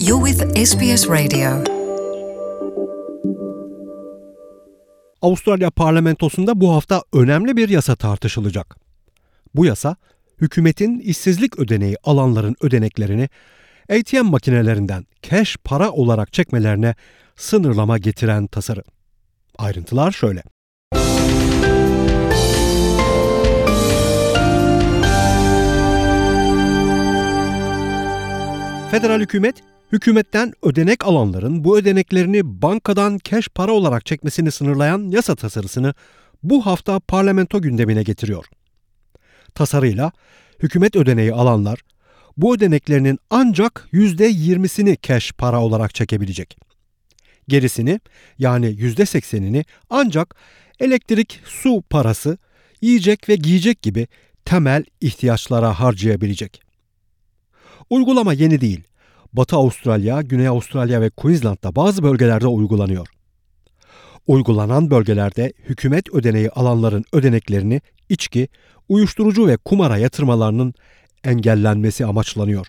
You're with SBS Radio. Avustralya parlamentosunda bu hafta önemli bir yasa tartışılacak. Bu yasa, hükümetin işsizlik ödeneği alanların ödeneklerini ATM makinelerinden cash para olarak çekmelerine sınırlama getiren tasarı. Ayrıntılar şöyle. Federal hükümetten ödenek alanların bu ödeneklerini bankadan cash para olarak çekmesini sınırlayan yasa tasarısını bu hafta parlamento gündemine getiriyor. Tasarıyla hükümet ödeneği alanlar bu ödeneklerinin ancak %20'sini cash para olarak çekebilecek. Gerisini yani %80'ini ancak elektrik, su parası, yiyecek ve giyecek gibi temel ihtiyaçlara harcayabilecek. Uygulama yeni değil. Batı Avustralya, Güney Avustralya ve Queensland'da bazı bölgelerde uygulanıyor. Uygulanan bölgelerde hükümet ödeneği alanların ödeneklerini içki, uyuşturucu ve kumara yatırmalarının engellenmesi amaçlanıyor.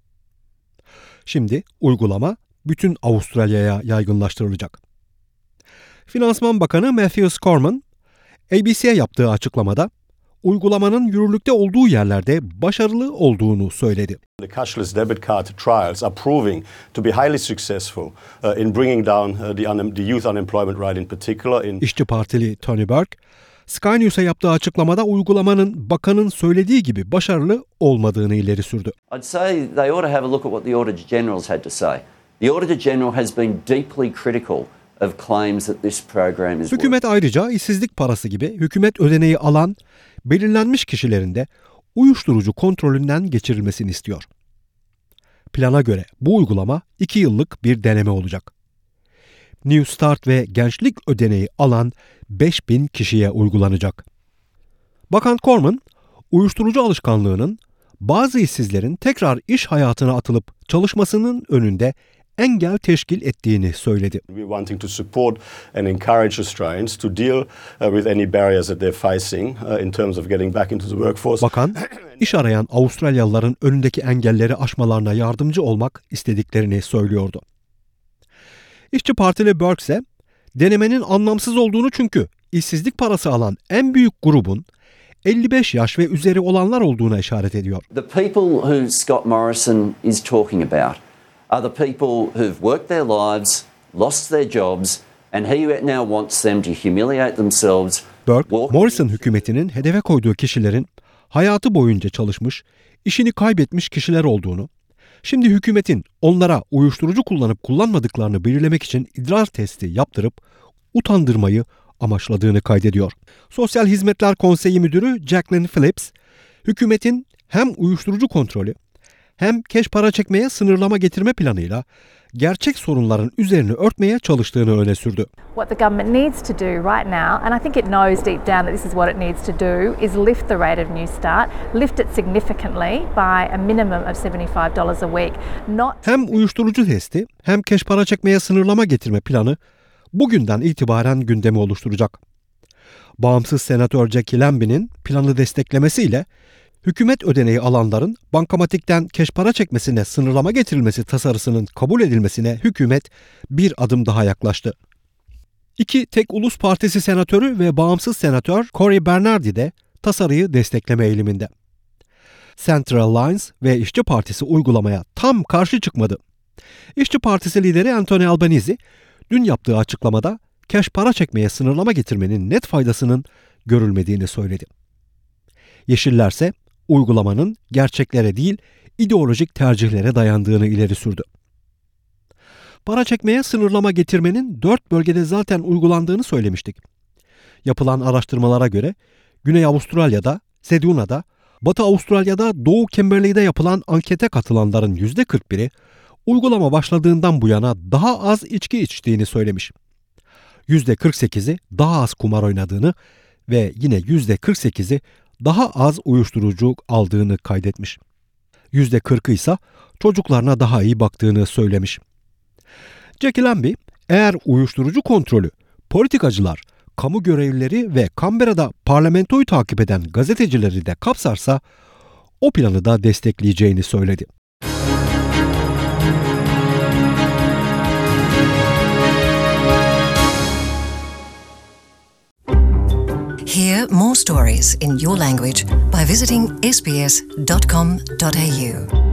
Şimdi uygulama bütün Avustralya'ya yaygınlaştırılacak. Finansman Bakanı Matthew Cormann, ABC'ye yaptığı açıklamada uygulamanın yürürlükte olduğu yerlerde başarılı olduğunu söyledi. The cashless debit card trials are proving to be highly successful in bringing down the youth unemployment rate in particular. İşçi Partili Tony Burke, Sky News'a yaptığı açıklamada uygulamanın bakanın söylediği gibi başarılı olmadığını ileri sürdü. I'd say they ought to have a look at what the Auditor General's had to say. The Auditor General has been deeply critical of claims that this program is. Hükümet ayrıca işsizlik parası gibi hükümet ödeneği alan belirlenmiş kişilerin de uyuşturucu kontrolünden geçirilmesini istiyor. Plana göre bu uygulama 2 yıllık bir deneme olacak. New Start ve gençlik ödeneği alan 5.000 kişiye uygulanacak. Bakan Cormann, uyuşturucu alışkanlığının bazı işsizlerin tekrar iş hayatına atılıp çalışmasının önünde engel teşkil ettiğini söyledi. We're wanting to support and encourage Australians to deal with any barriers that they're facing in terms of getting back into the workforce. Bakan, iş arayan Avustralyalıların önündeki engelleri aşmalarına yardımcı olmak istediklerini söylüyordu. İşçi Partili Burke ise denemenin anlamsız olduğunu çünkü işsizlik parası alan en büyük grubun 55 yaş ve üzeri olanlar olduğuna işaret ediyor. The people who Scott Morrison is talking about are the people who've worked their lives, lost their jobs, and he now wants them to humiliate themselves. Burke, Morrison hükümetinin hedefe koyduğu kişilerin hayatı boyunca çalışmış, işini kaybetmiş kişiler olduğunu, şimdi hükümetin onlara uyuşturucu kullanıp kullanmadıklarını belirlemek için idrar testi yaptırıp utandırmayı amaçladığını kaydediyor. Sosyal Hizmetler Konseyi Müdürü Jacqueline Phillips, hükümetin hem uyuşturucu kontrolü hem cash para çekmeye sınırlama getirme planıyla gerçek sorunların üzerini örtmeye çalıştığını öne sürdü. What the government needs to do right now, and I think it knows deep down that this is what it needs to do, is lift the rate of New Start, lift it significantly by a minimum of $75 a week. Hem uyuşturucu testi hem cash para çekmeye sınırlama getirme planı bugünden itibaren gündemi oluşturacak. Bağımsız Senatör Jackie Lambie'nin planı desteklemesiyle hükümet ödeneği alanların bankamatikten cash para çekmesine sınırlama getirilmesi tasarısının kabul edilmesine hükümet bir adım daha yaklaştı. İki tek ulus partisi senatörü ve bağımsız senatör Cory Bernardi de tasarıyı destekleme eğiliminde. Central Alliance ve İşçi Partisi uygulamaya tam karşı çıkmadı. İşçi Partisi lideri Anthony Albanese dün yaptığı açıklamada cash para çekmeye sınırlama getirmenin net faydasının görülmediğini söyledi. Yeşillerse uygulamanın gerçeklere değil, ideolojik tercihlere dayandığını ileri sürdü. Para çekmeye sınırlama getirmenin 4 bölgede zaten uygulandığını söylemiştik. Yapılan araştırmalara göre Güney Avustralya'da, Seduna'da, Batı Avustralya'da, Doğu Kimberley'de yapılan ankete katılanların %41'i uygulama başladığından bu yana daha az içki içtiğini söylemiş. %48'i daha az kumar oynadığını ve yine %48'i daha az uyuşturucu aldığını kaydetmiş. %40'ı ise çocuklarına daha iyi baktığını söylemiş. Jackie Lambie, eğer uyuşturucu kontrolü, politikacılar, kamu görevlileri ve Canberra'da parlamentoyu takip eden gazetecileri de kapsarsa o planı da destekleyeceğini söyledi. Hear more stories in your language by visiting sbs.com.au.